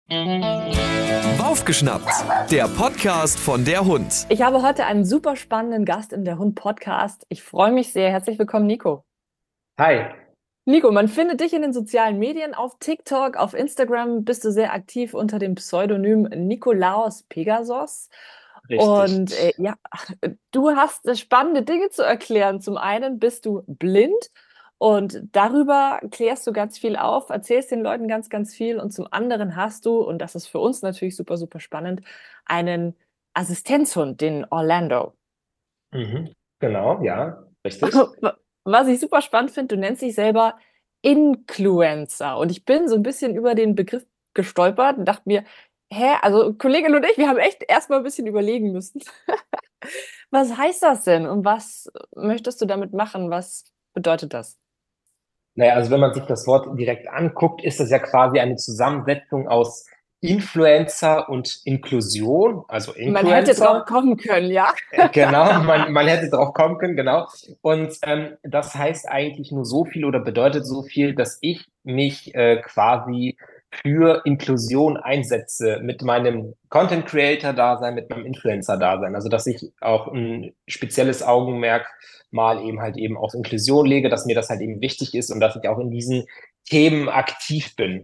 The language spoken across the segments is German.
Aufgeschnappt, der Podcast von der Hund. Ich habe heute einen super spannenden Gast in der Hund-Podcast. Ich freue mich sehr. Herzlich willkommen, Nico. Hi, Nico, man findet dich in den sozialen Medien, auf TikTok, auf Instagram bist du sehr aktiv unter dem Pseudonym Nikolaos Pegasos. richtig. Und ja, du hast spannende Dinge zu erklären. Zum einen bist du blind und darüber klärst du ganz viel auf, erzählst den Leuten ganz, ganz viel. Und zum anderen hast du, und das ist für uns natürlich super, super spannend, einen Assistenzhund, den Orlando. Genau, ja, richtig. Was ich super spannend finde, du nennst dich selber Influencer. Und ich bin so ein bisschen über den Begriff gestolpert und dachte mir, hä, also Kollegin und ich, wir haben echt erstmal ein bisschen überlegen müssen. Was heißt das denn und was möchtest du damit machen? Was bedeutet das? Naja, also wenn man sich das Wort direkt anguckt, ist das ja quasi eine Zusammensetzung aus Influencer und Inklusion, also Man hätte drauf Influencer. kommen können, ja. Genau, man hätte drauf kommen können, genau. Und das heißt eigentlich nur so viel oder bedeutet so viel, dass ich mich quasi für Inklusion einsetze mit meinem Content Creator-Dasein, mit meinem Influencer-Dasein. Also dass ich auch ein spezielles Augenmerk mal eben halt eben auf Inklusion lege, dass mir das halt eben wichtig ist und dass ich auch in diesen Themen aktiv bin.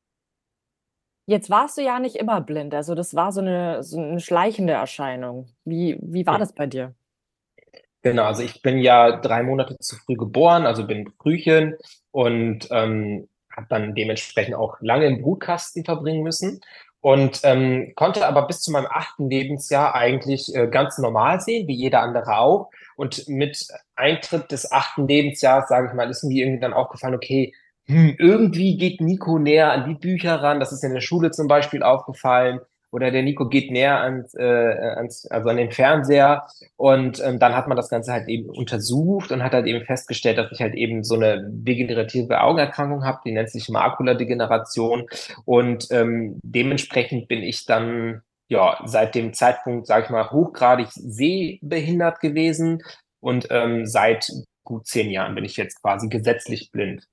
Jetzt warst du ja nicht immer blind, also das war so eine schleichende Erscheinung. Wie war das bei dir? Genau, also ich bin ja 3 Monate zu früh geboren, also bin Frühchen und habe dann dementsprechend auch lange im Brutkasten verbringen müssen und konnte aber bis zu meinem 8. Lebensjahr eigentlich ganz normal sehen, wie jeder andere auch. Und mit Eintritt des 8. Lebensjahres, sage ich mal, ist mir irgendwie dann aufgefallen, okay, irgendwie geht Nico näher an die Bücher ran. Das ist in der Schule zum Beispiel aufgefallen. Oder der Nico geht näher also an den Fernseher. Und dann hat man das Ganze halt eben untersucht und hat halt eben festgestellt, dass ich halt eben so eine degenerative Augenerkrankung habe, die nennt sich Makuladegeneration. Und dementsprechend bin ich dann ja seit dem Zeitpunkt, sage ich mal, hochgradig sehbehindert gewesen. Und seit gut 10 Jahren bin ich jetzt quasi gesetzlich blind.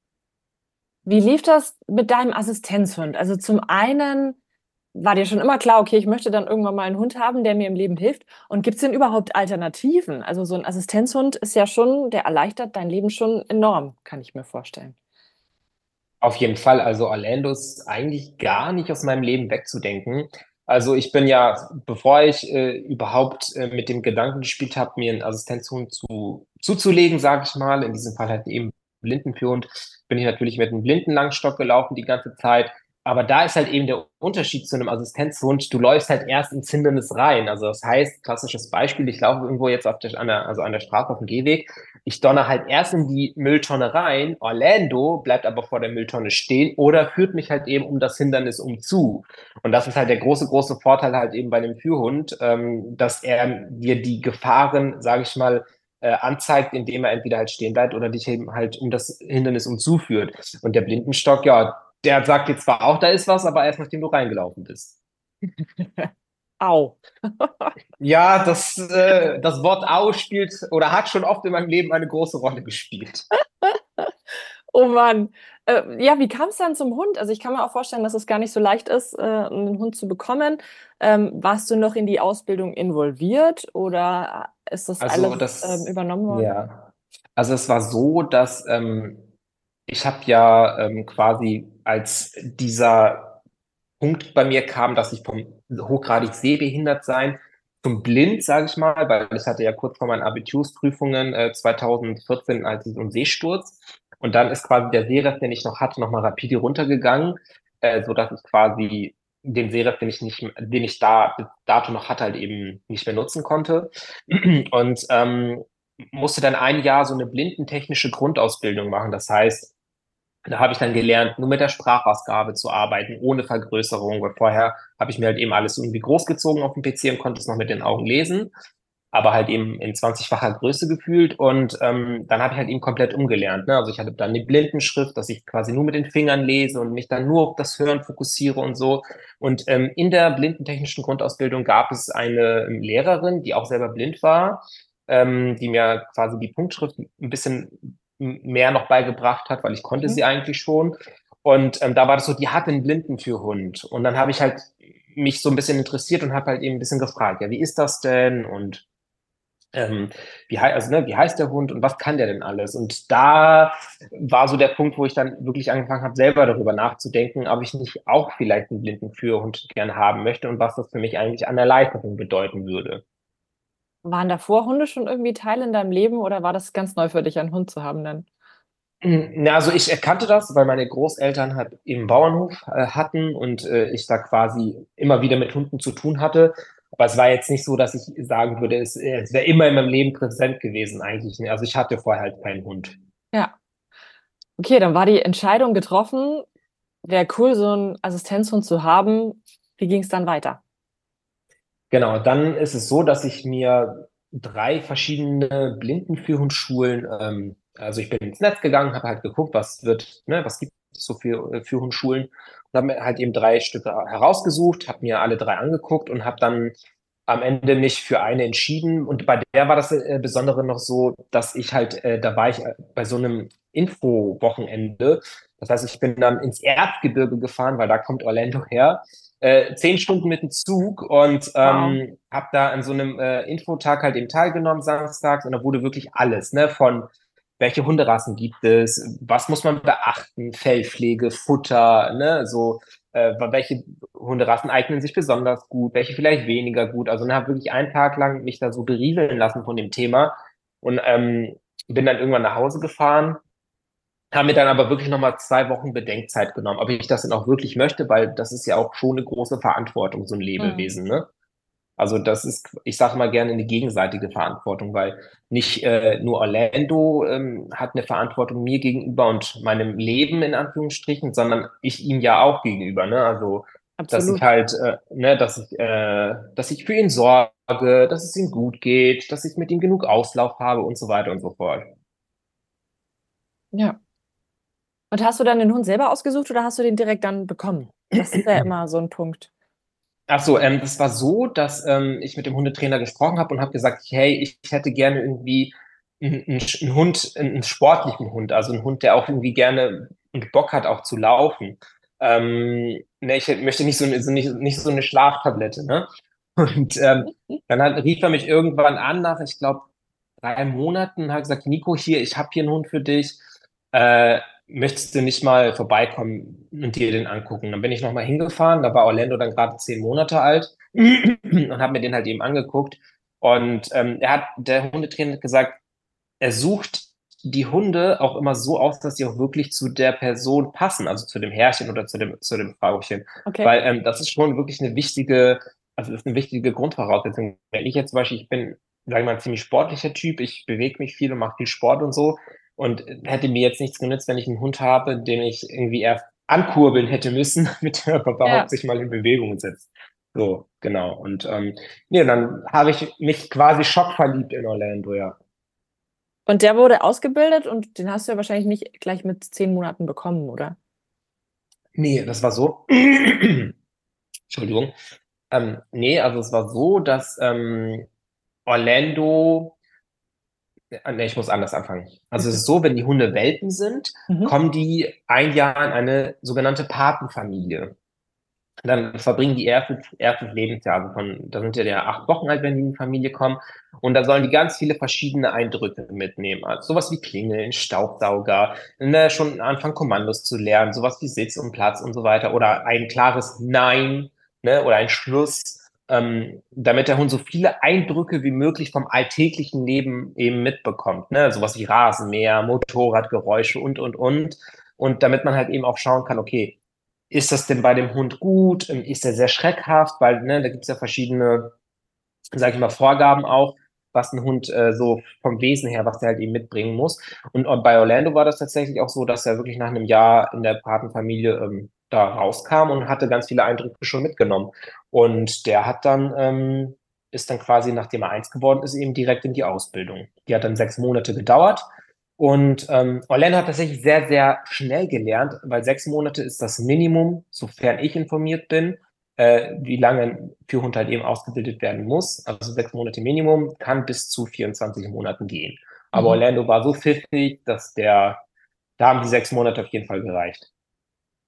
Wie lief das mit deinem Assistenzhund? Also zum einen war dir schon immer klar, okay, ich möchte dann irgendwann mal einen Hund haben, der mir im Leben hilft. Und gibt es denn überhaupt Alternativen? Also so ein Assistenzhund ist ja schon, der erleichtert dein Leben schon enorm, kann ich mir vorstellen. Auf jeden Fall, also Orlando ist eigentlich gar nicht aus meinem Leben wegzudenken. Also ich bin ja, bevor ich überhaupt mit dem Gedanken gespielt habe, mir einen Assistenzhund zuzulegen, sage ich mal, in diesem Fall halt eben Blindenführhund, bin ich natürlich mit einem Blindenlangstock gelaufen die ganze Zeit. Aber da ist halt eben der Unterschied zu einem Assistenzhund. Du läufst halt erst ins Hindernis rein. Also das heißt, klassisches Beispiel, ich laufe irgendwo jetzt also an der Straße auf dem Gehweg. Ich donner halt erst in die Mülltonne rein. Orlando bleibt aber vor der Mülltonne stehen oder führt mich halt eben um das Hindernis umzu. Und das ist halt der große, große Vorteil halt eben bei dem Führhund, dass er dir die Gefahren, sage ich mal, anzeigt, indem er entweder halt stehen bleibt oder dich eben halt um das Hindernis umzuführt. Und der Blindenstock, ja, der sagt jetzt zwar auch, da ist was, aber erst nachdem du reingelaufen bist. Au. Ja, das Wort Au spielt oder hat schon oft in meinem Leben eine große Rolle gespielt. Oh Mann. Ja, wie kam es dann zum Hund? Also ich kann mir auch vorstellen, dass es gar nicht so leicht ist, einen Hund zu bekommen. Warst du noch in die Ausbildung involviert oder ist das Also alles übernommen worden? ja, also es war so, dass ich habe ja quasi als dieser Punkt bei mir kam, dass ich vom hochgradig sehbehindert sein zum blind, sage ich mal, weil ich hatte ja kurz vor meinen Abitursprüfungen 2014 als so einen Sehsturz und dann ist quasi der Sehrest, den ich noch hatte, nochmal rapide runtergegangen, so dass ich quasi den Sehrest, den ich da bis dato noch hatte, halt eben nicht mehr nutzen konnte und musste dann ein Jahr so eine blindentechnische Grundausbildung machen. Das heißt, da habe ich dann gelernt, nur mit der Sprachausgabe zu arbeiten, ohne Vergrößerung. Weil vorher habe ich mir halt eben alles irgendwie großgezogen auf dem PC und konnte es noch mit den Augen lesen, aber halt eben in 20-facher Größe gefühlt. Und dann habe ich halt eben komplett umgelernt. Ne? Also ich hatte dann die Blindenschrift, dass ich quasi nur mit den Fingern lese und mich dann nur auf das Hören fokussiere und so. Und in der blindentechnischen Grundausbildung gab es eine Lehrerin, die auch selber blind war, die mir quasi die Punktschrift ein bisschen mehr noch beigebracht hat, weil ich konnte Mhm. sie eigentlich schon. Und da war das so, die hat einen Blindenführhund. Und dann habe ich halt mich so ein bisschen interessiert und habe halt eben ein bisschen gefragt, ja, wie ist das denn? Und wie heißt der Hund und was kann der denn alles? Und da war so der Punkt, wo ich dann wirklich angefangen habe, selber darüber nachzudenken, ob ich nicht auch vielleicht einen Blindenführhund gerne haben möchte und was das für mich eigentlich an Erleichterung bedeuten würde. Waren davor Hunde schon irgendwie Teil in deinem Leben oder war das ganz neu für dich, einen Hund zu haben dann? Na, also ich erkannte das, weil meine Großeltern halt eben Bauernhof hatten und ich da quasi immer wieder mit Hunden zu tun hatte. Aber es war jetzt nicht so, dass ich sagen würde, es wäre immer in meinem Leben präsent gewesen eigentlich. Ne? Also ich hatte vorher halt keinen Hund. Ja. Okay, dann war die Entscheidung getroffen, wäre cool, so einen Assistenzhund zu haben. Wie ging es dann weiter? Genau, dann ist es so, dass ich mir drei verschiedene Blindenführhundschulen, also ich bin ins Netz gegangen, habe halt geguckt, was gibt es so für Führhundschulen und habe mir halt eben drei Stücke herausgesucht, habe mir alle drei angeguckt und habe dann am Ende mich für eine entschieden. Und bei der war das Besondere noch so, dass ich halt, da war ich bei so einem Info-Wochenende. Das heißt, ich bin dann ins Erzgebirge gefahren, weil da kommt Orlando her. 10 Stunden mit dem Zug und Wow. habe da an so einem Infotag halt eben teilgenommen, samstags. Und da wurde wirklich alles, ne, von welche Hunderassen gibt es, was muss man beachten, Fellpflege, Futter, ne, so welche Hunderassen eignen sich besonders gut, welche vielleicht weniger gut. Also, ne, habe wirklich einen Tag lang mich da so berieseln lassen von dem Thema und bin dann irgendwann nach Hause gefahren, habe mir dann aber wirklich nochmal 2 Wochen Bedenkzeit genommen, ob ich das denn auch wirklich möchte, weil das ist ja auch schon eine große Verantwortung, so ein Mhm. Lebewesen, ne? Also das ist, ich sage mal gerne, eine gegenseitige Verantwortung, weil nicht nur Orlando hat eine Verantwortung mir gegenüber und meinem Leben in Anführungsstrichen, sondern ich ihm ja auch gegenüber. Ne? Also dass ich Absolut. halt, ne, dass ich für ihn sorge, dass es ihm gut geht, dass ich mit ihm genug Auslauf habe und so weiter und so fort. Ja. Und hast du dann den Hund selber ausgesucht oder hast du den direkt dann bekommen? Das ist ja immer so ein Punkt. Ach so, das war so, dass ich mit dem Hundetrainer gesprochen habe und habe gesagt, hey, ich hätte gerne irgendwie einen Hund, einen sportlichen Hund, also einen Hund, der auch irgendwie gerne und Bock hat, auch zu laufen. Ne, ich möchte nicht nicht so eine Schlaftablette, ne? Und dann rief er mich irgendwann an nach, ich glaube, 3 Monaten, hat gesagt, Nico, hier, ich habe hier einen Hund für dich. Äh, Möchtest du nicht mal vorbeikommen und dir den angucken? Dann bin ich nochmal hingefahren, da war Orlando dann gerade 10 Monate alt und habe mir den halt eben angeguckt. Und der Hundetrainer hat gesagt, er sucht die Hunde auch immer so aus, dass sie auch wirklich zu der Person passen, also zu dem Herrchen oder zu dem Frauchen. Okay. Weil das ist schon wirklich also das ist eine wichtige Grundvoraussetzung. Wenn ich jetzt zum Beispiel, ich bin, sage ich mal, ein ziemlich sportlicher Typ, ich bewege mich viel und mache viel Sport und so und hätte mir jetzt nichts genützt, wenn ich einen Hund habe, den ich irgendwie erst ankurbeln hätte müssen, damit er überhaupt Ja. sich mal in Bewegung setzt. So, genau. Und nee, dann habe ich mich quasi schockverliebt in Orlando, ja. Und der wurde ausgebildet und den hast du ja wahrscheinlich nicht gleich mit 10 Monaten bekommen, oder? Nee, das war so. Entschuldigung. Nee, also es war so, dass Orlando, nee, ich muss anders anfangen. Also es ist so, wenn die Hunde Welpen sind, Mhm. kommen die ein Jahr in eine sogenannte Patenfamilie. Dann verbringen die erstes Lebensjahr, da sind ja 8 Wochen alt, wenn die in die Familie kommen. Und da sollen die ganz viele verschiedene Eindrücke mitnehmen. Also sowas wie Klingeln, Staubsauger, ne, schon anfangen Kommandos zu lernen, sowas wie Sitz und Platz und so weiter. Oder ein klares Nein, ne, oder ein Schluss, damit der Hund so viele Eindrücke wie möglich vom alltäglichen Leben eben mitbekommt. Ne? Sowas wie Rasenmäher, Motorradgeräusche und. Und damit man halt eben auch schauen kann, okay, ist das denn bei dem Hund gut? Ist er sehr schreckhaft? Weil, ne, da gibt es ja verschiedene, sage ich mal, Vorgaben auch, was ein Hund so vom Wesen her, was der halt eben mitbringen muss. Und bei Orlando war das tatsächlich auch so, dass er wirklich nach einem Jahr in der Patenfamilie da rauskam und hatte ganz viele Eindrücke schon mitgenommen. Und der ist dann quasi, nachdem er 1 geworden ist, eben direkt in die Ausbildung. Die hat dann 6 Monate gedauert. Und Orlando hat tatsächlich sehr, sehr schnell gelernt, weil 6 Monate ist das Minimum, sofern ich informiert bin, wie lange ein Führhund halt eben ausgebildet werden muss. Also 6 Monate Minimum, kann bis zu 24 Monaten gehen. Aber Mhm. Orlando war so pfiffig, da haben die 6 Monate auf jeden Fall gereicht.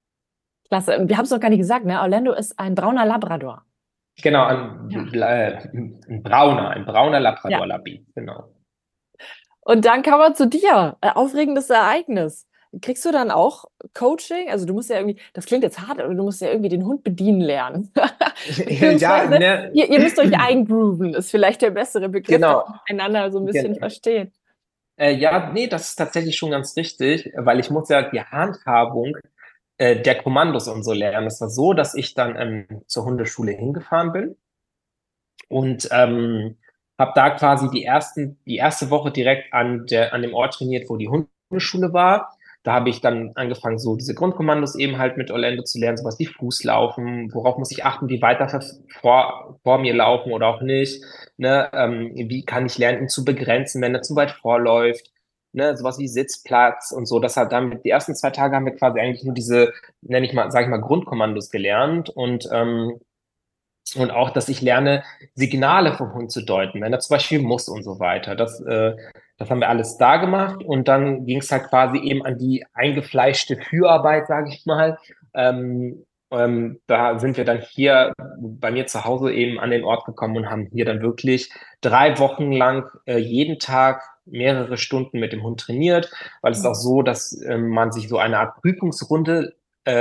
Klasse. Wir haben es noch gar nicht gesagt, ne? Orlando ist ein brauner Labrador. Genau, Ja. ein brauner Ja. Labrador-Labby, genau. Und dann kann man zu dir. Aufregendes Ereignis. Kriegst du dann auch Coaching? Also du musst ja irgendwie, das klingt jetzt hart, aber du musst ja irgendwie den Hund bedienen lernen. Ja, Beziehungsweise, ne, ihr müsst euch eingrooven, ist vielleicht der bessere Begriff, dass genau. man einander so ein bisschen Gen versteht. ja, nee, das ist tatsächlich schon ganz richtig, weil ich muss ja die Handhabung der Kommandos und so lernen. Es war so, dass ich dann zur Hundeschule hingefahren bin und habe da quasi die erste Woche direkt an dem Ort trainiert, wo die Hundeschule war. Da habe ich dann angefangen, so diese Grundkommandos eben halt mit Orlando zu lernen, sowas wie Fußlaufen, worauf muss ich achten, wie weit er vor mir laufen oder auch nicht, ne? Wie kann ich lernen, ihn zu begrenzen, wenn er zu weit vorläuft, ne? Sowas wie Sitzplatz und so. Das hat dann die ersten 2 Tage haben wir quasi eigentlich nur diese, nenne ich mal, sage ich mal, Grundkommandos gelernt und auch, dass ich lerne, Signale vom Hund zu deuten, wenn er zum Beispiel muss und so weiter. Das haben wir alles da gemacht und dann ging es halt quasi eben an die eingefleischte Fürarbeit, sage ich mal. Da sind wir dann hier bei mir zu Hause eben an den Ort gekommen und haben hier dann wirklich 3 Wochen lang jeden Tag mehrere Stunden mit dem Hund trainiert, weil es ist auch Mhm. so, dass man sich so eine Art Prüfungsrunde,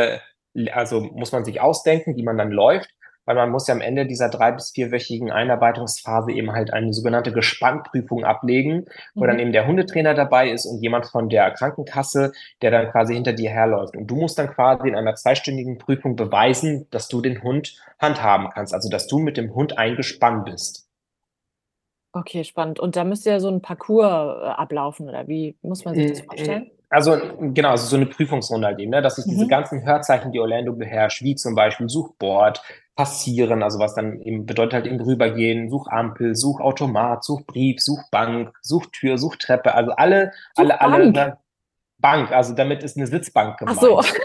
also muss man sich ausdenken, die man dann läuft, weil man muss ja am Ende dieser 3 bis 4-wöchigen Einarbeitungsphase eben halt eine sogenannte Gespannprüfung ablegen, wo dann Mhm. eben der Hundetrainer dabei ist und jemand von der Krankenkasse, der dann quasi hinter dir herläuft. Und du musst dann quasi in einer 2-stündigen Prüfung beweisen, dass du den Hund handhaben kannst, also dass du mit dem Hund eingespannt bist. Okay, spannend. Und da müsst ihr so ein Parcours ablaufen, oder wie muss man sich das vorstellen? Also genau, also so eine Prüfungsrunde halt eben, ne, dass ich diese Mhm. ganzen Hörzeichen, die Orlando beherrscht, wie zum Beispiel Suchbord, Passieren, also was dann eben bedeutet halt eben rübergehen, Suchampel, Suchautomat, Suchbrief, Suchbank, Suchtür, Suchtreppe, also alle, Suchbank. ne, Bank, also damit ist eine Sitzbank Ach so. gemeint.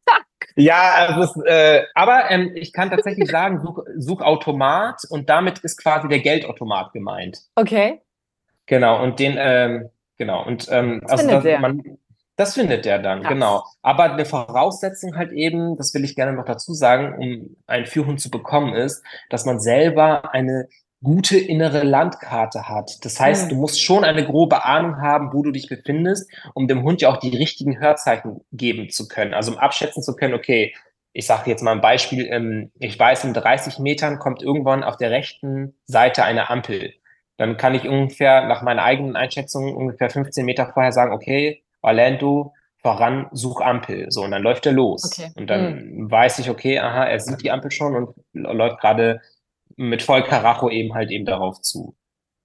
Ja, also aber ich kann tatsächlich sagen, Suchautomat und damit ist quasi der Geldautomat gemeint. Okay. Genau, und genau, und Das also findet der. das findet er dann, Krass. genau. Aber eine Voraussetzung halt eben, das will ich gerne noch dazu sagen, um einen Führhund zu bekommen, ist, dass man selber eine gute innere Landkarte hat. Das heißt, du Mhm. musst schon eine grobe Ahnung haben, wo du dich befindest, um dem Hund ja auch die richtigen Hörzeichen geben zu können. Also um abschätzen zu können, okay, ich sage jetzt mal ein Beispiel, ich weiß, in 30 Metern kommt irgendwann auf der rechten Seite eine Ampel. Dann kann ich ungefähr nach meiner eigenen Einschätzung ungefähr 15 Meter vorher sagen, okay, Orlando, voran, such Ampel. So, und dann läuft er los. Okay. Und Mhm. dann weiß ich, okay, aha, er sieht die Ampel schon und läuft gerade mit voll Karacho eben halt eben darauf zu.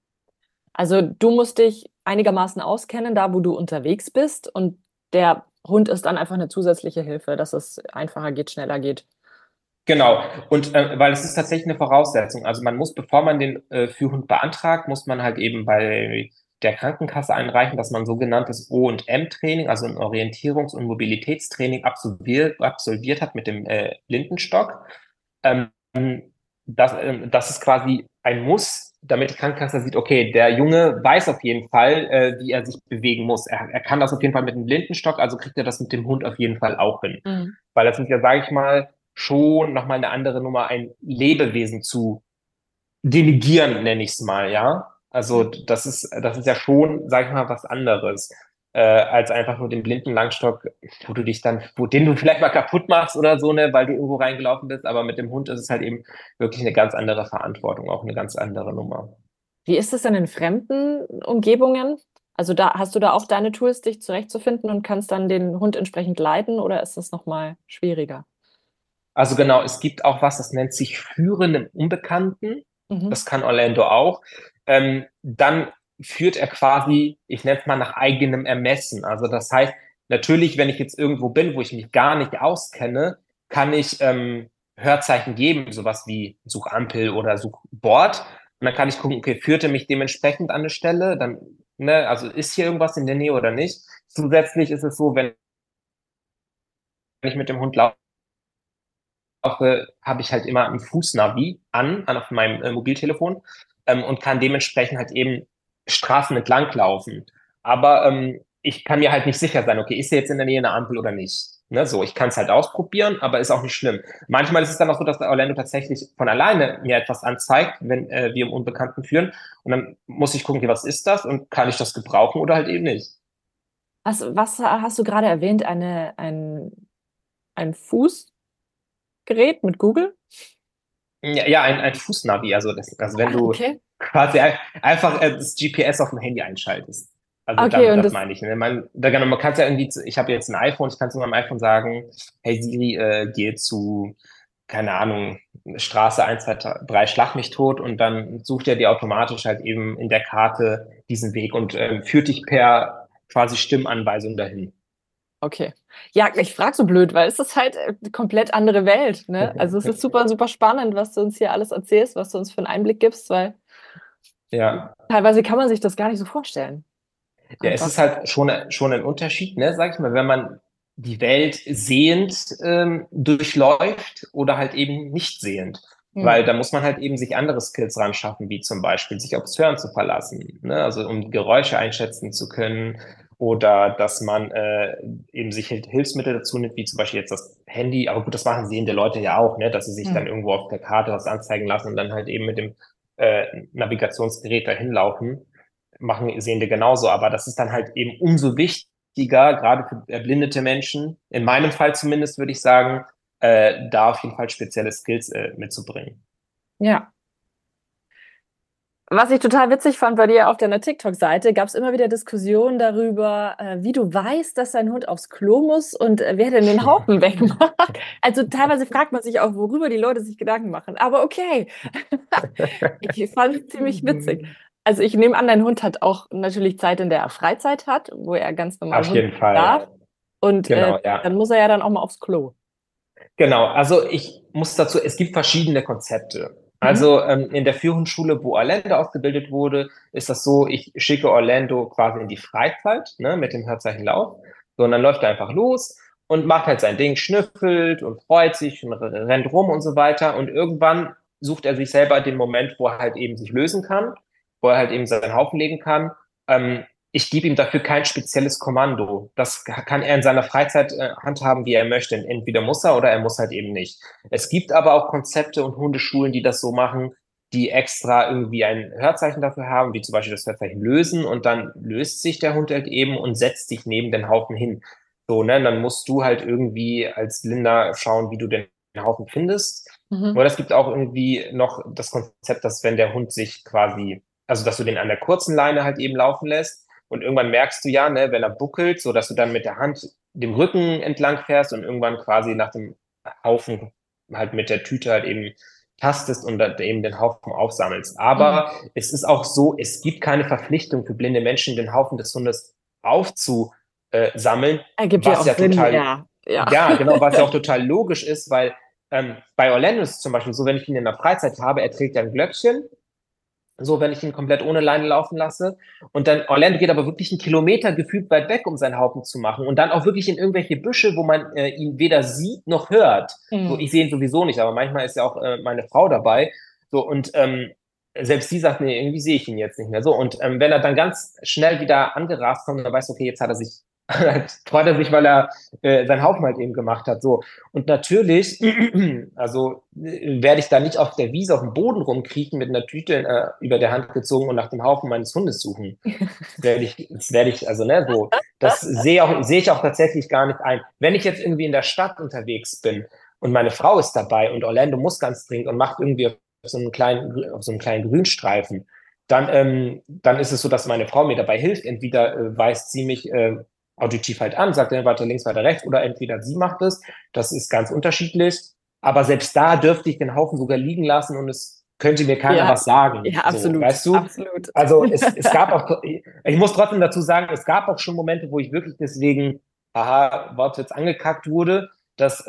Also du musst dich einigermaßen auskennen, da wo du unterwegs bist, und der Hund ist dann einfach eine zusätzliche Hilfe, dass es einfacher geht, schneller geht. Genau. Und weil es ist tatsächlich eine Voraussetzung. Also man muss, bevor man den Führhund beantragt, muss man halt eben bei der Krankenkasse einreichen, dass man sogenanntes O&M-Training, also ein Orientierungs- und Mobilitätstraining absolviert hat mit dem Blindenstock. Ähm, das ist quasi ein Muss, damit die Krankenkasse sieht, okay, der Junge weiß auf jeden Fall, wie er sich bewegen muss. Er kann das auf jeden Fall mit dem Blindenstock, also kriegt er das mit dem Hund auf jeden Fall auch hin. Mhm. Weil das ist ja, sage ich mal, schon nochmal eine andere Nummer, ein Lebewesen zu delegieren, nenne ich es mal, ja. Also Ja. das ist ja schon, sag ich mal, was anderes, als einfach nur den blinden Langstock, wo du dich dann, den du vielleicht mal kaputt machst oder so, ne, weil du irgendwo reingelaufen bist, aber mit dem Hund ist es halt eben wirklich eine ganz andere Verantwortung, auch eine ganz andere Nummer. Wie ist es denn in fremden Umgebungen? Also da hast du da auch deine Tools, dich zurechtzufinden und kannst dann den Hund entsprechend leiten, oder ist das nochmal schwieriger? Also genau, es gibt auch was, das nennt sich Führen im Unbekannten. Mhm. Das kann Orlando auch. Dann führt er quasi, ich nenne es mal nach eigenem Ermessen. Also das heißt, natürlich, wenn ich jetzt irgendwo bin, wo ich mich gar nicht auskenne, kann ich Hörzeichen geben, sowas wie Suchampel oder Suchbord. Und dann kann ich gucken, okay, führt er mich dementsprechend an eine Stelle? Dann, ne, also ist hier irgendwas in der Nähe oder nicht? Zusätzlich ist es so, wenn ich mit dem Hund laufe, habe ich halt immer ein Fußnavi an auf meinem Mobiltelefon und kann dementsprechend halt eben Straßen entlang laufen. Aber ich kann mir halt nicht sicher sein, okay, ist er jetzt in der Nähe einer Ampel oder nicht? Ne, so, ich kann es halt ausprobieren, aber ist auch nicht schlimm. Manchmal ist es dann auch so, dass der Orlando tatsächlich von alleine mir etwas anzeigt, wenn wir im Unbekannten führen. Und dann muss ich gucken, okay, was ist das und kann ich das gebrauchen oder halt eben nicht. Was hast du gerade erwähnt? Ein Fußgerät mit Google? Ja, ein Fußnavi, also wenn Ah, du okay. quasi einfach das GPS auf dem Handy einschaltest. Also Okay, und das das, meine ich. Ne? Man kann es ja irgendwie, ich habe jetzt ein iPhone, ich kann zu meinem iPhone sagen, hey Siri, geh zu, keine Ahnung, Straße 1, 2, 3, schlag mich tot und dann sucht er dir automatisch halt eben in der Karte diesen Weg und führt dich per quasi Stimmanweisung dahin. okay. Ja, ich frage so blöd, weil es ist halt eine komplett andere Welt, ne? Also es ist super, super spannend, was du uns hier alles erzählst, was du uns für einen Einblick gibst, weil Ja. teilweise kann man sich das gar nicht so vorstellen. Ja, es Einfach. ist halt schon ein Unterschied, ne, sag ich mal, wenn man die Welt sehend durchläuft oder halt eben nicht sehend. Hm. Weil da muss man halt eben sich andere Skills ran schaffen, wie zum Beispiel sich aufs Hören zu verlassen, ne? Also um Geräusche einschätzen zu können oder dass man eben sich Hilfsmittel dazu nimmt, wie zum Beispiel jetzt das Handy. Aber gut, das machen sehende Leute ja auch, ne? Dass sie sich dann Hm. irgendwo auf der Karte was anzeigen lassen und dann halt eben mit dem Navigationsgerät dahin laufen machen Sehende genauso, aber das ist dann halt eben umso wichtiger, gerade für erblindete Menschen, in meinem Fall zumindest würde ich sagen, da auf jeden Fall spezielle Skills mitzubringen. Ja. Was ich total witzig fand bei dir auf deiner TikTok-Seite, gab es immer wieder Diskussionen darüber, wie du weißt, dass dein Hund aufs Klo muss und wer denn den Haufen wegmacht. Also teilweise fragt man sich auch, worüber die Leute sich Gedanken machen. Aber okay, ich fand es ziemlich witzig. Also ich nehme an, dein Hund hat auch natürlich Zeit, in der er Freizeit hat, wo er ganz normal Auf Hund jeden Fall. darf. Und Genau, dann ja. muss er ja dann auch mal aufs Klo. Genau, also ich muss dazu, es gibt verschiedene Konzepte. Mhm. Also in der Führungsschule, wo Orlando ausgebildet wurde, ist das so, ich schicke Orlando quasi in die Freizeit, ne, mit dem Hörzeichen Lauf. So, und dann läuft er einfach los und macht halt sein Ding, schnüffelt und freut sich und rennt rum und so weiter. Und irgendwann sucht er sich selber den Moment, wo er halt eben sich lösen kann, wo er halt eben seinen Haufen legen kann. Ich gebe ihm dafür kein spezielles Kommando. Das kann er in seiner Freizeit handhaben, wie er möchte. Entweder muss er oder er muss halt eben nicht. Es gibt aber auch Konzepte und Hundeschulen, die das so machen, die extra irgendwie ein Hörzeichen dafür haben, wie zum Beispiel das Hörzeichen lösen und dann löst sich der Hund halt eben und setzt sich neben den Haufen hin. So, ne? Dann musst du halt irgendwie als Blinder schauen, wie du den Haufen findest. Mhm. Oder es gibt auch irgendwie noch das Konzept, dass wenn der Hund sich quasi, also dass du den an der kurzen Leine halt eben laufen lässt und irgendwann merkst du ja, ne, wenn er buckelt, so dass du dann mit der Hand dem Rücken entlang fährst und irgendwann quasi nach dem Haufen halt mit der Tüte halt eben tastest und dann eben den Haufen aufsammelst. Mhm. Aber es ist auch so, es gibt keine Verpflichtung für blinde Menschen, den Haufen des Hundes aufzusammeln, Ergibt ja was auch ja Sinn, total, ja. Ja. ja, genau, was ja auch total logisch ist, weil bei Orlando ist es zum Beispiel so, wenn ich ihn in der Freizeit habe, er trägt ja ein Glöckchen, so wenn ich ihn komplett ohne Leine laufen lasse. Und dann Orlando geht aber wirklich einen Kilometer gefühlt weit weg, um seinen Haufen zu machen. Und dann auch wirklich in irgendwelche Büsche, wo man ihn weder sieht noch hört. So, Mhm. ich sehe ihn sowieso nicht, aber manchmal ist ja auch meine Frau dabei. So, und selbst die sagt, nee, irgendwie sehe ich ihn jetzt nicht mehr. So, und wenn er dann ganz schnell wieder angerast kommt, dann weißt du, okay, jetzt hat er sich, freut er sich, weil er seinen Haufen halt eben gemacht hat. So. Und natürlich, also werde ich da nicht auf der Wiese auf dem Boden rumkriechen mit einer Tüte über der Hand gezogen und nach dem Haufen meines Hundes suchen. Das werde ich, also ne, so, das sehe ich auch tatsächlich gar nicht ein. Wenn ich jetzt irgendwie in der Stadt unterwegs bin und meine Frau ist dabei und Orlando muss ganz dringend und macht irgendwie auf so einen kleinen Grünstreifen, dann ist es so, dass meine Frau mir dabei hilft. Entweder weist sie mich auditiv halt an, sagt er weiter links, weiter rechts, oder entweder sie macht es. Das ist ganz unterschiedlich. Aber selbst da dürfte ich den Haufen sogar liegen lassen und es könnte mir keiner Ja, was sagen. ja, So, absolut, weißt du? absolut. Also es gab auch, ich muss trotzdem dazu sagen, es gab auch schon Momente, wo ich wirklich deswegen, aha, Wortwitz angekackt wurde, dass,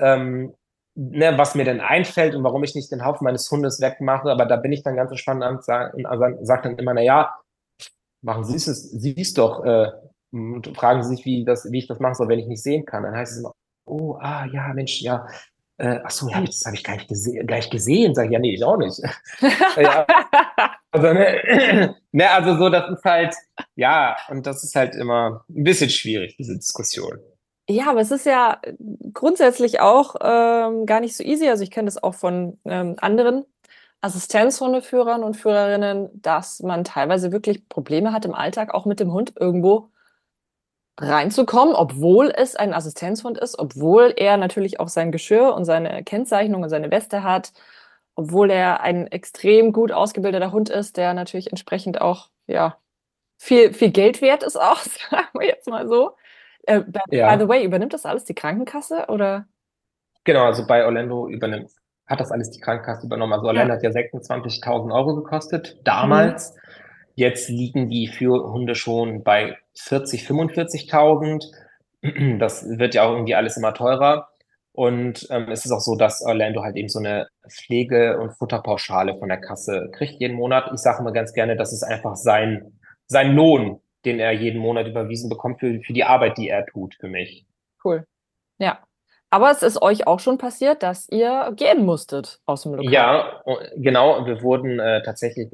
ne, was mir denn einfällt und warum ich nicht den Haufen meines Hundes wegmache, aber da bin ich dann ganz entspannt und sag dann immer, na ja, machen Sie es doch, und fragen Sie sich, wie ich das machen soll, wenn ich nicht sehen kann. Dann heißt es immer, oh, ah, ja, Mensch, ja, ach so, ja, das habe ich gar nicht gesehen. Sag ich, ja, nee, ich auch nicht. Ja, also, ne, ne, also so, das ist halt, ja, und das ist halt immer ein bisschen schwierig, diese Diskussion. Ja, aber es ist ja grundsätzlich auch gar nicht so easy. Also ich kenne das auch von anderen Assistenzhundeführern und Führerinnen, dass man teilweise wirklich Probleme hat im Alltag, auch mit dem Hund irgendwo reinzukommen, obwohl es ein Assistenzhund ist, obwohl er natürlich auch sein Geschirr und seine Kennzeichnung und seine Weste hat, obwohl er ein extrem gut ausgebildeter Hund ist, der natürlich entsprechend auch, ja, viel Geld wert ist auch, sagen wir jetzt mal so. By the Ja, way, übernimmt das alles die Krankenkasse oder? genau, also bei Orlando hat das alles die Krankenkasse übernommen. Also Ja. Orlando hat ja 26.000 Euro gekostet, Mhm. damals. Jetzt liegen die für Hunde schon bei 40, 45.000. Das wird ja auch irgendwie alles immer teurer. Und es ist auch so, dass Orlando halt eben so eine Pflege- und Futterpauschale von der Kasse kriegt jeden Monat. Ich sage immer ganz gerne, das ist einfach sein Lohn, den er jeden Monat überwiesen bekommt für die Arbeit, die er tut für mich. Cool. Ja. Aber es ist euch auch schon passiert, dass ihr gehen musstet aus dem Lokal. Ja, genau. Wir wurden tatsächlich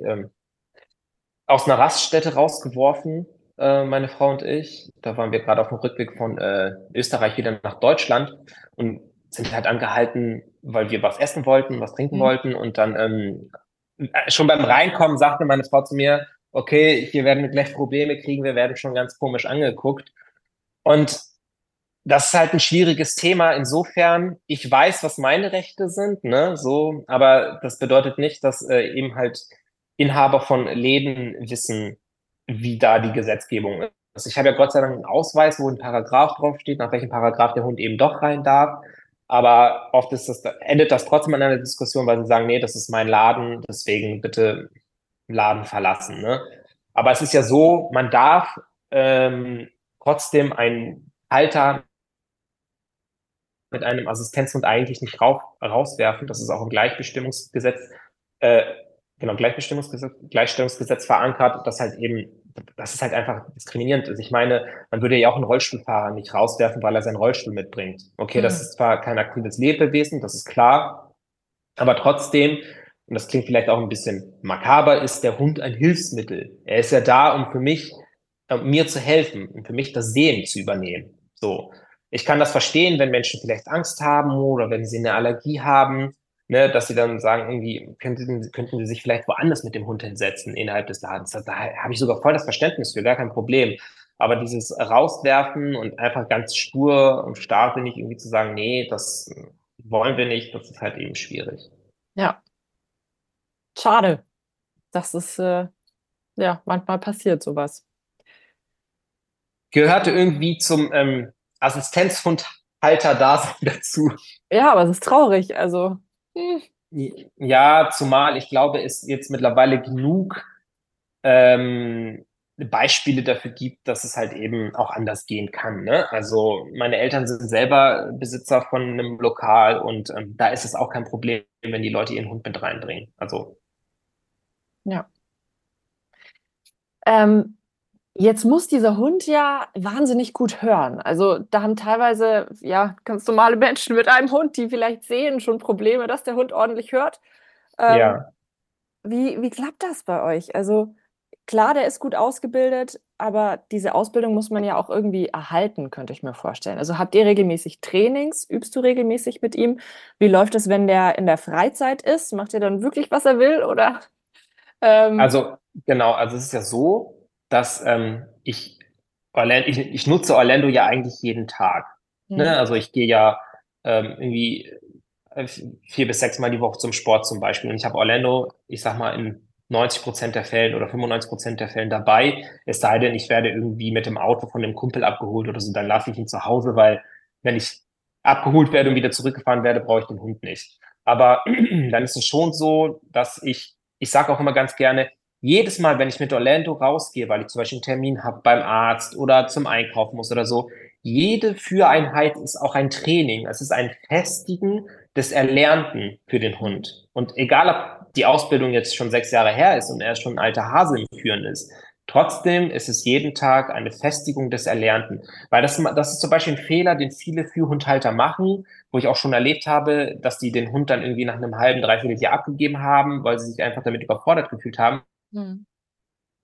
aus einer Raststätte rausgeworfen, meine Frau und ich. Da waren wir gerade auf dem Rückweg von Österreich wieder nach Deutschland und sind halt angehalten, weil wir was essen wollten, was trinken Mhm. wollten. Und dann schon beim Reinkommen sagte meine Frau zu mir, okay, hier werden wir gleich Probleme kriegen, wir werden schon ganz komisch angeguckt. Und das ist halt ein schwieriges Thema. Insofern, ich weiß, was meine Rechte sind, ne, so, aber das bedeutet nicht, dass eben halt Inhaber von Läden wissen, wie da die Gesetzgebung ist. Also ich habe ja Gott sei Dank einen Ausweis, wo ein Paragraph draufsteht, nach welchem Paragraph der Hund eben doch rein darf. Aber oft endet das trotzdem an einer Diskussion, weil sie sagen, nee, das ist mein Laden, deswegen bitte Laden verlassen, ne? Aber es ist ja so, man darf trotzdem einen Halter mit einem Assistenzhund eigentlich nicht rauswerfen. Das ist auch im Gleichbestimmungsgesetz, äh, genau, Gleichstellungsgesetz verankert, dass halt eben, das ist halt einfach diskriminierend ist. Ich meine, man würde ja auch einen Rollstuhlfahrer nicht rauswerfen, weil er seinen Rollstuhl mitbringt. Okay, das Mhm. ist zwar kein aktives Lebewesen, das ist klar, aber trotzdem, und das klingt vielleicht auch ein bisschen makaber, ist der Hund ein Hilfsmittel. Er ist ja da, um mir zu helfen, um für mich das Sehen zu übernehmen. So. Ich kann das verstehen, wenn Menschen vielleicht Angst haben oder wenn sie eine Allergie haben, ne, dass sie dann sagen, irgendwie könnten sie sich vielleicht woanders mit dem Hund hinsetzen innerhalb des Ladens. Da habe ich sogar voll das Verständnis für, gar kein Problem. Aber dieses Rauswerfen und einfach ganz stur und starrsinnig irgendwie zu sagen, nee, das wollen wir nicht, das ist halt eben schwierig. Ja, schade. Das ist, ja, manchmal passiert sowas. Gehörte irgendwie zum Assistenzhundhalter-Dasein dazu. Ja, aber es ist traurig. Also, hm, Ja, zumal ich glaube, es jetzt mittlerweile genug Beispiele dafür gibt, dass es halt eben auch anders gehen kann. Ne? Also meine Eltern sind selber Besitzer von einem Lokal und da ist es auch kein Problem, wenn die Leute ihren Hund mit reinbringen. Also ja. Ähm, Jetzt muss dieser Hund ja wahnsinnig gut hören. Also da haben teilweise, ja, ganz normale Menschen mit einem Hund, die vielleicht sehen, schon Probleme, dass der Hund ordentlich hört. Ähm, ja, wie klappt das bei euch? Also klar, der ist gut ausgebildet, aber diese Ausbildung muss man ja auch irgendwie erhalten, könnte ich mir vorstellen. Also habt ihr regelmäßig Trainings? Übst du regelmäßig mit ihm? Wie läuft es, wenn der in der Freizeit ist? Macht er dann wirklich, was er will? Oder? Ähm, also genau, also es ist ja so, dass ich nutze Orlando ja eigentlich jeden Tag. Ne? hm, Also ich gehe ja irgendwie 4 bis 6 Mal die Woche zum Sport zum Beispiel. Und ich habe Orlando, ich sag mal, in 90% der Fällen oder 95% der Fällen dabei. Es sei denn, ich werde irgendwie mit dem Auto von dem Kumpel abgeholt oder so, dann lasse ich ihn zu Hause, weil wenn ich abgeholt werde und wieder zurückgefahren werde, brauche ich den Hund nicht. Aber dann ist es schon so, dass ich sage auch immer ganz gerne, jedes Mal, wenn ich mit Orlando rausgehe, weil ich zum Beispiel einen Termin habe beim Arzt oder zum Einkaufen muss oder so, jede Führeinheit ist auch ein Training. Es ist ein Festigen des Erlernten für den hm, Hund. Und egal, ob die Ausbildung jetzt schon 6 Jahre her ist und er schon ein alter Hase im Führen ist, trotzdem ist es jeden Tag eine Festigung des Erlernten. Weil das ist zum Beispiel ein Fehler, den viele Führhundhalter machen, wo ich auch schon erlebt habe, dass die den Hund dann irgendwie nach einem halben, dreiviertel Jahr abgegeben haben, weil sie sich einfach damit überfordert gefühlt haben. hm.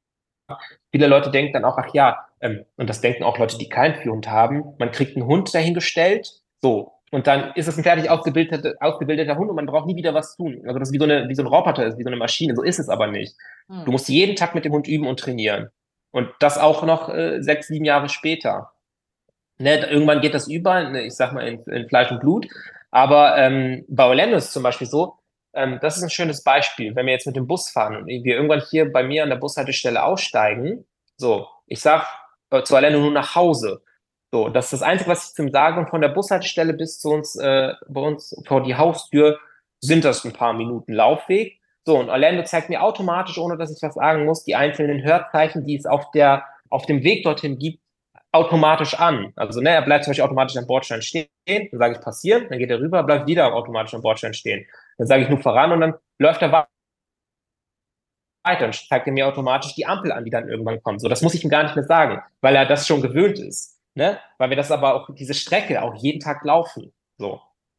viele Leute denken dann auch, ach ja, und das denken auch Leute, die keinen Führhund haben, man kriegt einen Hund dahingestellt, so, und dann ist es ein fertig ausgebildeter Hund und man braucht nie wieder was tun. Also das ist wie so ein Roboter ist, wie so eine Maschine. So ist es aber nicht. Du Hm. musst jeden Tag mit dem Hund üben und trainieren. Und das auch noch 6, 7 Jahre später. Ne, irgendwann geht das über, ne, ich sag mal, in Fleisch und Blut. Aber bei Orlando ist es zum Beispiel so, das ist ein schönes Beispiel. Wenn wir jetzt mit dem Bus fahren und wir irgendwann hier bei mir an der Bushaltestelle aussteigen, so, ich sag zu Orlando nur nach Hause. So, das ist das Einzige, was ich zum sage. Und von der Bushaltestelle bis zu uns, bei uns vor die Haustür sind das ein paar Minuten Laufweg. So, und Orlando zeigt mir automatisch, ohne dass ich was sagen muss, die einzelnen Hörzeichen, die es auf dem Weg dorthin gibt, automatisch an. Also, ne, er bleibt zum Beispiel automatisch am Bordstein stehen, dann sage ich passieren, dann geht er rüber, bleibt wieder automatisch am Bordstein stehen. Dann sage ich nur voran und dann läuft er weiter und zeigt er mir automatisch die Ampel an, die dann irgendwann kommt. So, das muss ich ihm gar nicht mehr sagen, weil er das schon gewöhnt ist. Ne? Weil wir das aber auch, diese Strecke auch jeden Tag laufen. So.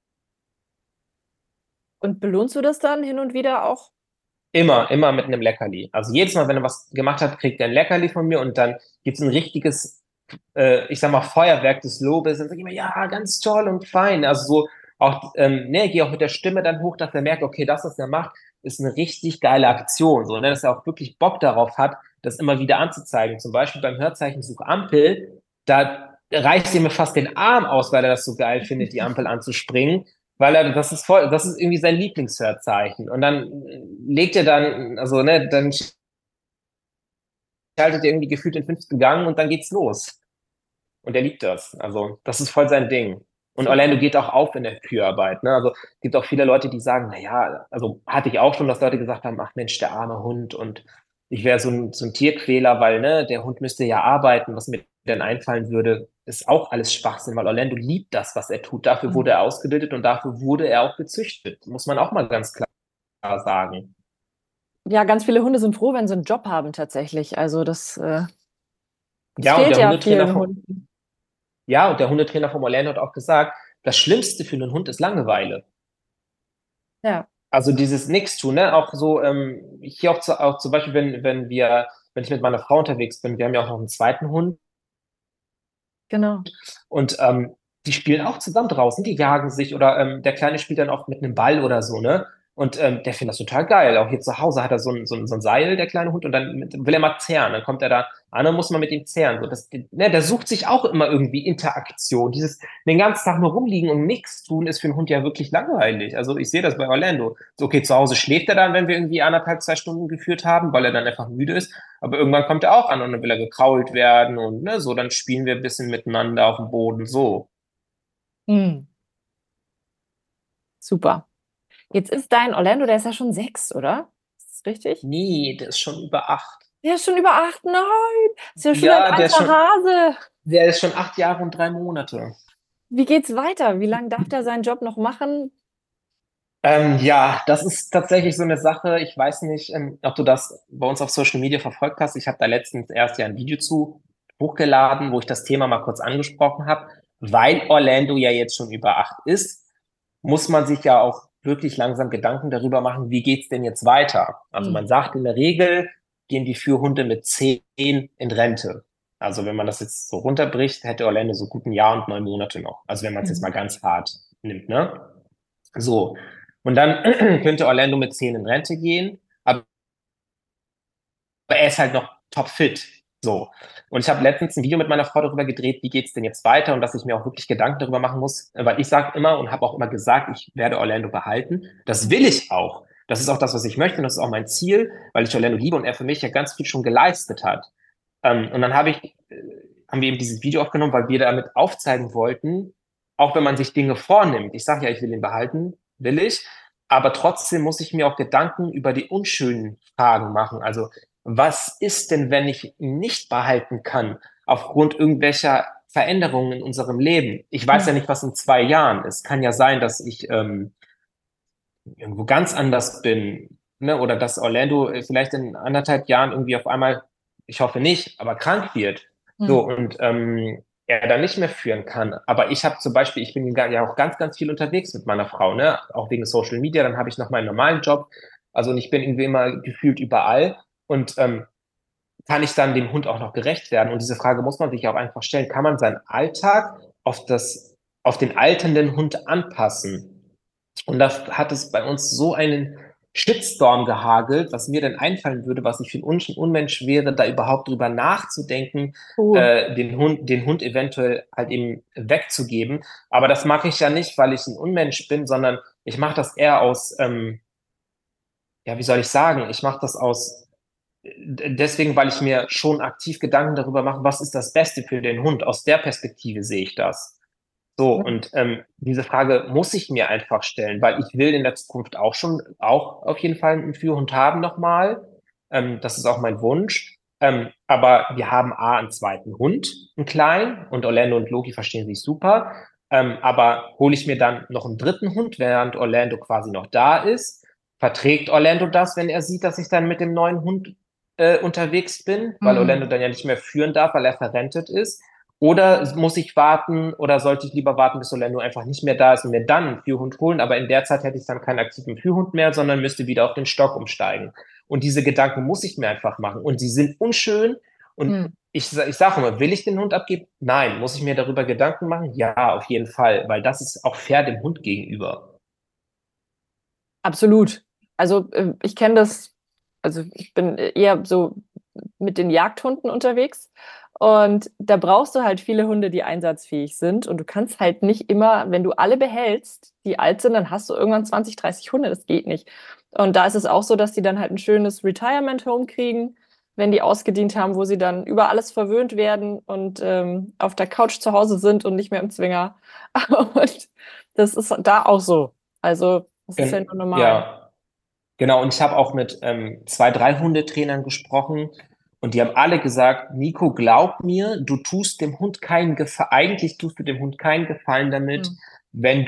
Und belohnst du das dann hin und wieder auch? Immer mit einem Leckerli. Also jedes Mal, wenn er was gemacht hat, kriegt er ein Leckerli von mir und dann gibt's ein richtiges, ich sag mal, Feuerwerk des Lobes. Dann sage ich immer, ja, ganz toll und fein. Also so auch, ne, gehe auch mit der Stimme dann hoch, dass er merkt, okay, das, was er macht, ist eine richtig geile Aktion. So, ne, dass er auch wirklich Bock darauf hat, das immer wieder anzuzeigen. Zum Beispiel beim Hörzeichen Ampel, da reißt er mir fast den Arm aus, weil er das so geil findet, die Ampel anzuspringen. Weil er, das ist irgendwie sein Lieblingshörzeichen. Und dann legt er dann, also, ne, dann schaltet er irgendwie gefühlt den 5. Gang und dann geht's los. Und er liebt das. Also, das ist voll sein Ding. Und Orlando Super. geht auch auf in der Kühlarbeit. Ne? Also, es gibt auch viele Leute, die sagen, na ja, also hatte ich auch schon, dass Leute gesagt haben, ach Mensch, der arme Hund und ich wäre so ein Tierquäler, weil ne, der Hund müsste ja arbeiten, was mir denn einfallen würde, ist auch alles Schwachsinn, weil Orlando liebt das, was er tut. Dafür wurde Mhm. er ausgebildet und dafür wurde er auch gezüchtet. Muss man auch mal ganz klar sagen. Ja, ganz viele Hunde sind froh, wenn sie einen Job haben tatsächlich. Also das Ja, und fehlt der ja Hundetrainer vielen von, Hunden. ja, und der Hundetrainer von Orlando hat auch gesagt, das Schlimmste für einen Hund ist Langeweile. Ja, Also dieses Nix-Tun, ne? Auch so, hier auch zum Beispiel, wenn ich mit meiner Frau unterwegs bin, wir haben ja auch noch einen zweiten Hund genau. und die spielen auch zusammen draußen, die jagen sich oder der Kleine spielt dann auch mit einem Ball oder so, ne? Und der findet das total geil. Auch hier zu Hause hat er so ein Seil, der kleine Hund, und dann will er mal zehren. Dann kommt er da an, dann muss man mit ihm zehren. So, ne, der sucht sich auch immer irgendwie Interaktion. Den ganzen Tag nur rumliegen und nichts tun, ist für einen Hund ja wirklich langweilig. Also ich sehe das bei Orlando. So, okay, zu Hause schläft er dann, wenn wir irgendwie 1,5, 2 Stunden geführt haben, weil er dann einfach müde ist. Aber irgendwann kommt er auch an und dann will er gekrault werden und ne, so, dann spielen wir ein bisschen miteinander auf dem Boden, so. Hm. Super. Jetzt ist dein Orlando, der ist ja schon 6, oder? Ist das richtig? Nee, der ist schon über 8. Der ist schon über 8. Nein, ist ja schon ein Ja, alter Hase. der ist schon 8 Jahre und 3 Monate. Wie geht's weiter? Wie lange darf der seinen Job noch machen? Ja, das ist tatsächlich so eine Sache. Ich weiß nicht, ob du das bei uns auf Social Media verfolgt hast. Ich habe da letztens erst ja ein Video zu hochgeladen, wo ich das Thema mal kurz angesprochen habe. Weil Orlando ja jetzt schon über 8 ist, muss man sich ja auch wirklich langsam Gedanken darüber machen, wie geht's denn jetzt weiter? Also man Hm. sagt in der Regel, gehen die Führhunde mit 10 in Rente. Also wenn man das jetzt so runterbricht, hätte Orlando so gut ein Jahr und 9 Monate noch. Also wenn man es jetzt mal Mhm. ganz hart nimmt, ne? So. Und dann könnte Orlando mit 10 in Rente gehen, aber er ist halt noch topfit. So. Und ich habe letztens ein Video mit meiner Frau darüber gedreht, wie geht's denn jetzt weiter und dass ich mir auch wirklich Gedanken darüber machen muss, weil ich sage immer und habe auch immer gesagt, ich werde Orlando behalten. Das will ich auch. Das ist auch das, was ich möchte und das ist auch mein Ziel, weil ich Orlando liebe und er für mich ja ganz viel schon geleistet hat. Und dann haben wir eben dieses Video aufgenommen, weil wir damit aufzeigen wollten, auch wenn man sich Dinge vornimmt. Ich sage ja, ich will ihn behalten, will ich, aber trotzdem muss ich mir auch Gedanken über die unschönen Fragen machen. Also, was ist denn, wenn ich ihn nicht behalten kann, aufgrund irgendwelcher Veränderungen in unserem Leben? Ich weiß ja Hm. nicht, was in 2 Jahren ist. Kann ja sein, dass ich irgendwo ganz anders bin, ne? Oder dass Orlando vielleicht in 1,5 Jahren irgendwie auf einmal, ich hoffe nicht, aber krank wird. So, Hm. und er dann nicht mehr führen kann. Aber ich habe zum Beispiel, ich bin ja auch ganz, ganz viel unterwegs mit meiner Frau, ne? Auch wegen Social Media, dann habe ich noch meinen normalen Job. Also und ich bin irgendwie immer gefühlt überall. Und kann ich dann dem Hund auch noch gerecht werden? Und diese Frage muss man sich auch einfach stellen. Kann man seinen Alltag auf den alternden Hund anpassen? Und da hat es bei uns so einen Shitstorm gehagelt, was mir denn einfallen würde, was ich für ein Unmensch wäre, da überhaupt drüber nachzudenken, Oh. den Hund eventuell halt eben wegzugeben. Aber das mache ich ja nicht, weil ich ein Unmensch bin, sondern ich mache das eher aus, ja, wie soll ich sagen? Ich mache das deswegen, weil ich mir schon aktiv Gedanken darüber mache, was ist das Beste für den Hund. Aus der Perspektive sehe ich das. So, und diese Frage muss ich mir einfach stellen, weil ich will in der Zukunft auch auf jeden Fall einen Führhund haben nochmal. Das ist auch mein Wunsch. Aber wir haben einen zweiten Hund, einen kleinen, und Orlando und Loki verstehen sich super. Aber hole ich mir dann noch einen dritten Hund, während Orlando quasi noch da ist? Verträgt Orlando das, wenn er sieht, dass ich dann mit dem neuen Hund unterwegs bin, weil Orlando dann ja nicht mehr führen darf, weil er verrentet ist? Oder muss ich warten oder sollte ich lieber warten, bis Orlando einfach nicht mehr da ist und mir dann einen Führhund holen? Aber in der Zeit hätte ich dann keinen aktiven Führhund mehr, sondern müsste wieder auf den Stock umsteigen. Und diese Gedanken muss ich mir einfach machen. Und sie sind unschön. Und Hm. ich sage immer, will ich den Hund abgeben? Nein. Muss ich mir darüber Gedanken machen? Ja, auf jeden Fall. Weil das ist auch fair dem Hund gegenüber. Absolut. Also ich kenne das, also ich bin eher so mit den Jagdhunden unterwegs und da brauchst du halt viele Hunde, die einsatzfähig sind und du kannst halt nicht immer, wenn du alle behältst, die alt sind, dann hast du irgendwann 20, 30 Hunde, das geht nicht. Und da ist es auch so, dass die dann halt ein schönes Retirement Home kriegen, wenn die ausgedient haben, wo sie dann über alles verwöhnt werden und auf der Couch zu Hause sind und nicht mehr im Zwinger. Und das ist da auch so. Also das ist ja nur normal. Ja, genau. Und ich habe auch mit zwei, drei Hundetrainern gesprochen und die haben alle gesagt, Nico, glaub mir, du tust dem Hund keinen Gefallen, eigentlich tust du dem Hund keinen Gefallen damit, Hm. wenn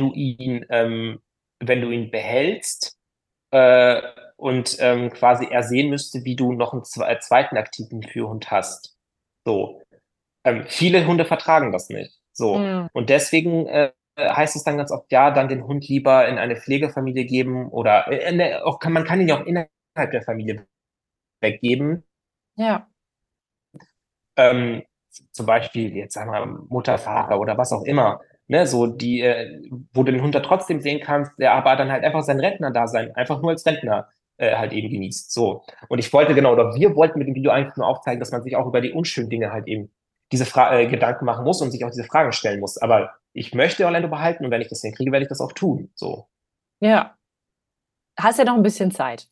wenn du ihn behältst äh, und quasi er sehen müsste, wie du noch einen zweiten aktiven Führhund hast. So. Viele Hunde vertragen das nicht. So. Hm. Und deswegen heißt es dann ganz oft, ja, dann den Hund lieber in eine Pflegefamilie geben oder man kann ihn ja auch innerhalb der Familie weggeben. Ja. Ähm, Zum Beispiel, jetzt sagen wir Mutter, Vater oder was auch immer. Ne, so wo du den Hund da trotzdem sehen kannst, der aber dann halt einfach sein Rentner-Dasein, einfach nur als Rentner halt eben genießt. So. Und ich wollte genau, oder wir wollten mit dem Video eigentlich nur aufzeigen, dass man sich auch über die unschönen Dinge halt eben Gedanken machen muss und sich auch diese Fragen stellen muss. Aber ich möchte Orlando behalten und wenn ich das hinkriege, werde ich das auch tun. So. Ja. Hast ja noch ein bisschen Zeit.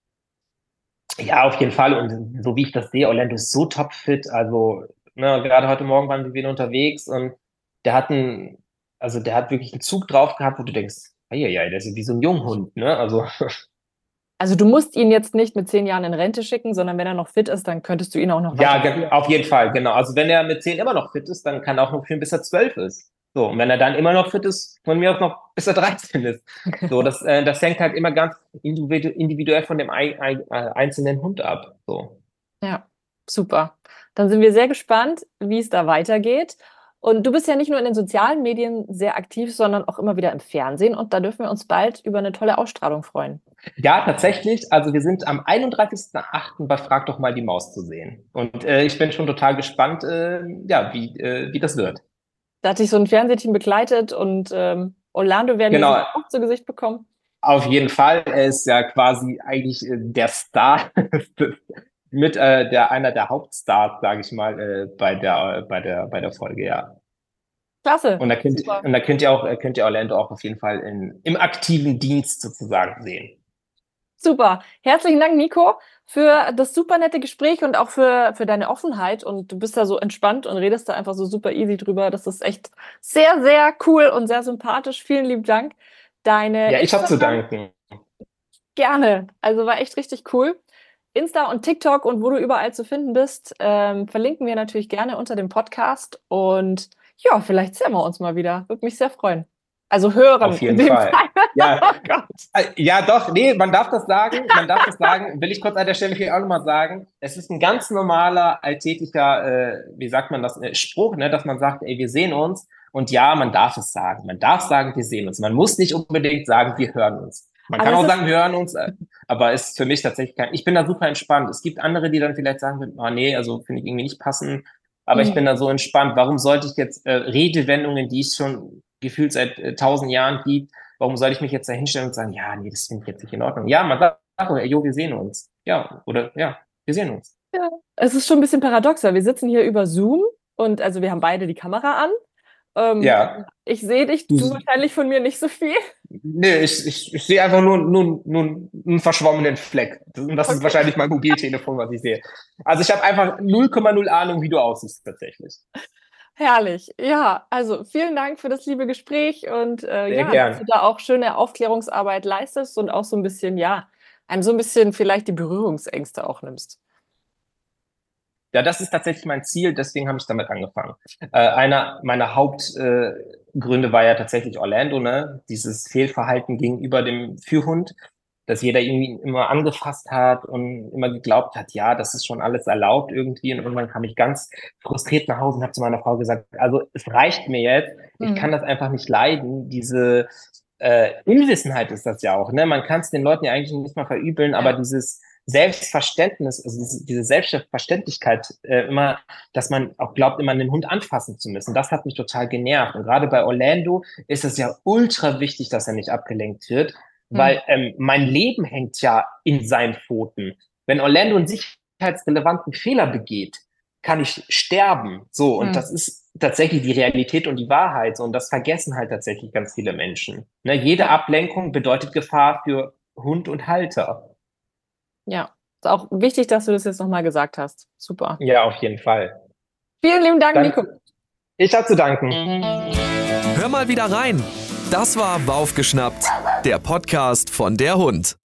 Ja, auf jeden Fall. Und so wie ich das sehe, Orlando ist so topfit. Also, ne, gerade heute Morgen waren wir wieder unterwegs und der hat der hat wirklich einen Zug drauf gehabt, wo du denkst, ja, der ist ja wie so ein Junghund, ne? Also, Also du musst ihn jetzt nicht mit 10 Jahren in Rente schicken, sondern wenn er noch fit ist, dann könntest du ihn auch noch ja, weiter führen. auf jeden Fall, genau. Also, wenn er mit 10 immer noch fit ist, dann kann er auch noch führen, bis er 12 ist. So, und wenn er dann immer noch fit ist, von mir aus noch, bis er 13 ist. So, das hängt halt immer ganz individuell von dem einzelnen Hund ab. So. Ja, super. Dann sind wir sehr gespannt, wie es da weitergeht. Und du bist ja nicht nur in den sozialen Medien sehr aktiv, sondern auch immer wieder im Fernsehen. Und da dürfen wir uns bald über eine tolle Ausstrahlung freuen. Ja, tatsächlich. Also wir sind am 31.08. bei Frag doch mal die Maus zu sehen. Und ich bin schon total gespannt, ja, wie das wird. Da hat dich so ein Fernsehteam begleitet und Orlando werden wir Genau, sicher auch zu Gesicht bekommen. auf jeden Fall. Er ist ja quasi eigentlich der Star, mit einer der Hauptstars, sage ich mal, bei der Folge, ja. Klasse. Und Super. da könnt ihr Orlando auch auf jeden Fall im aktiven Dienst sozusagen sehen. Super. Herzlichen Dank, Nico, für das super nette Gespräch und auch für deine Offenheit. Und du bist da so entspannt und redest da einfach so super easy drüber. Das ist echt sehr, sehr cool und sehr sympathisch. Vielen lieben Dank. Deine Ja, ich habe zu Instagram danken. gerne. Also war echt richtig cool. Insta und TikTok und wo du überall zu finden bist, verlinken wir natürlich gerne unter dem Podcast. Und ja, vielleicht sehen wir uns mal wieder. Würde mich sehr freuen. Also hören Auf in jeden dem Fall. Fall. Ja, Oh Gott. ja, doch, nee, man darf das sagen, will ich kurz an der Stelle hier auch nochmal sagen. Es ist ein ganz normaler, alltäglicher, wie sagt man das, Spruch, ne, dass man sagt, ey, wir sehen uns. Und ja, man darf es sagen. Man darf sagen, wir sehen uns. Man muss nicht unbedingt sagen, wir hören uns. Man Aber kann es auch ist sagen, wir hören uns, Aber ist für mich tatsächlich ich bin da super entspannt. Es gibt andere, die dann vielleicht sagen würden, oh nee, also finde ich irgendwie nicht passend. Aber ich bin da so entspannt. Warum sollte ich jetzt Redewendungen, die es schon gefühlt seit 1000 Jahren gibt, warum soll ich mich jetzt da hinstellen und sagen, ja, nee, das finde ich jetzt nicht in Ordnung. Ja, man sagt, jo, wir sehen uns. Ja, oder ja, wir sehen uns. Ja. Es ist schon ein bisschen paradox, weil wir sitzen hier über Zoom und also wir haben beide die Kamera an. Ja, Ich sehe dich, du, du wahrscheinlich von mir nicht so viel. nee, ich sehe einfach nur einen verschwommenen Fleck. Und das ist Okay. wahrscheinlich mein Mobiltelefon, was ich sehe. Also ich habe einfach 0,0 Ahnung, wie du aussiehst tatsächlich. Herrlich. Ja, also vielen Dank für das liebe Gespräch und Sehr ja, dass du gern. da auch schöne Aufklärungsarbeit leistest und auch so ein bisschen, ja, einem so ein bisschen vielleicht die Berührungsängste auch nimmst. Ja, das ist tatsächlich mein Ziel, deswegen habe ich damit angefangen. Einer meiner Hauptgründe war ja tatsächlich Orlando, ne? Dieses Fehlverhalten gegenüber dem Führhund, dass jeder irgendwie immer angefasst hat und immer geglaubt hat, ja, das ist schon alles erlaubt irgendwie. Und irgendwann kam ich ganz frustriert nach Hause und habe zu meiner Frau gesagt, also es reicht mir jetzt, ich kann Mhm. das einfach nicht leiden. Diese Unwissenheit ist das ja auch, ne? Man kann es den Leuten ja eigentlich nicht mal verübeln, aber Ja. dieses Selbstverständnis, also diese Selbstverständlichkeit immer, dass man auch glaubt, immer einen Hund anfassen zu müssen. Das hat mich total genervt. Und gerade bei Orlando ist es ja ultra wichtig, dass er nicht abgelenkt wird, Mhm. weil mein Leben hängt ja in seinen Pfoten. Wenn Orlando einen sicherheitsrelevanten Fehler begeht, kann ich sterben. So, und Mhm. das ist tatsächlich die Realität und die Wahrheit. So, und das vergessen halt tatsächlich ganz viele Menschen. Ne, jede Ja, Ablenkung bedeutet Gefahr für Hund und Halter. ja. Ist auch wichtig, dass du das jetzt nochmal gesagt hast. Super. Ja, auf jeden Fall. Vielen lieben Dank, Dann, Nico. ich habe zu danken. Hör mal wieder rein. Das war Waufgeschnappt, der Podcast von der Hund.